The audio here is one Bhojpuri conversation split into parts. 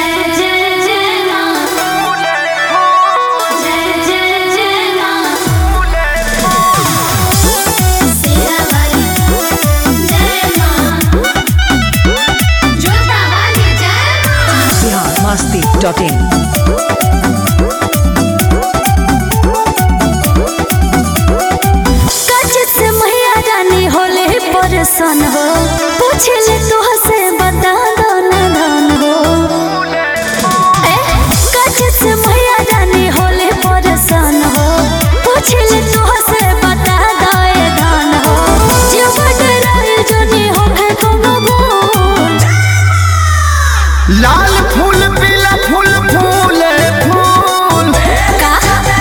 masti.in परेशान हो पूछले तो से बता दो ना धन हो कच्चे से मैया जानी होले परेशान हो पूछले तो से बता दो ए धन हो जीव डराई जनी हो है कोनो भूल लाल फूल पीला फूल फूले फूल का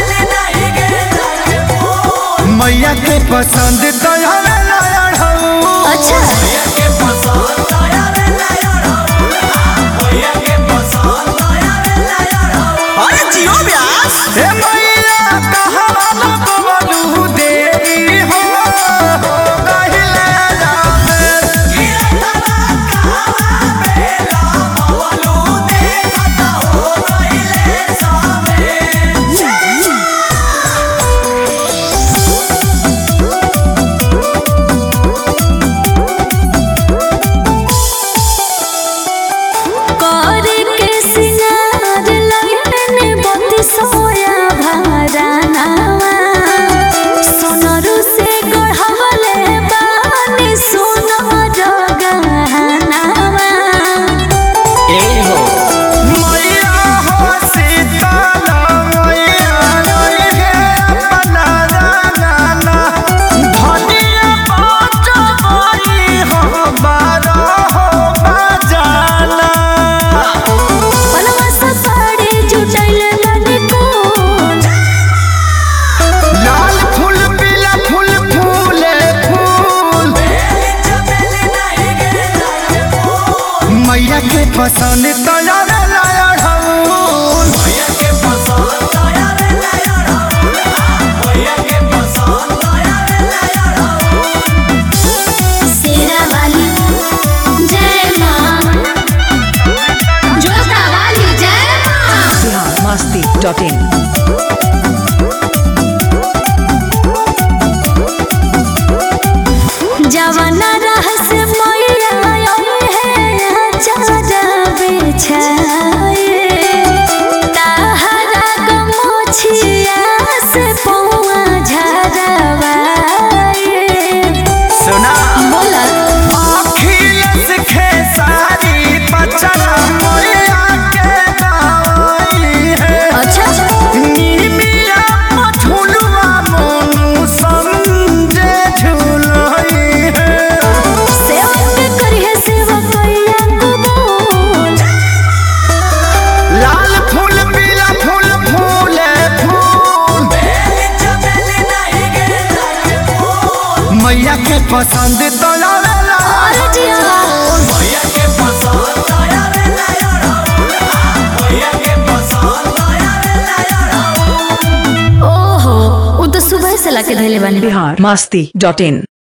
मैया के पसंद तो अच्छा अरे जियो व्यास हे मैया कहवा बोलू देवी हो कहले जावे बोलू देखता हो कहले जावे सोया भरानावा सोनरू से गढ़वले बानी सोनर गहनावा ए हो मैया हो सीताला मैया रे अपना जाना धनिया बात बड़ी हो बारा हो बजाना पलवा से साड़ी जुटाइले मैया के पसंद तो यारे लाया ढाऊन मैया के पसंद तो यारे लाया ढाऊन मैया के पसंद तो यारे लाया ढाऊन सेरा वाली जय मां जोता वाली जय मां masti.in जवाना रहस्य मैया है चाचा बिछाए ताहरा गमछिया से पौआ झरवाए सुना बोला अखिलेश खेसारी बचना मैया के गाई है अच्छा नीमिया मठुलवा मोनू समझे झुलाई है सेवा करिए सेवा कैया कबूल लाल फूल पीला फूल फूले फूल मैया के पसंद तो यारे और जिया मैया के पसंद तो यारे मैया के पसंद तो यारे ओहो वो तो सुबह से लाके धैले बानी masti.in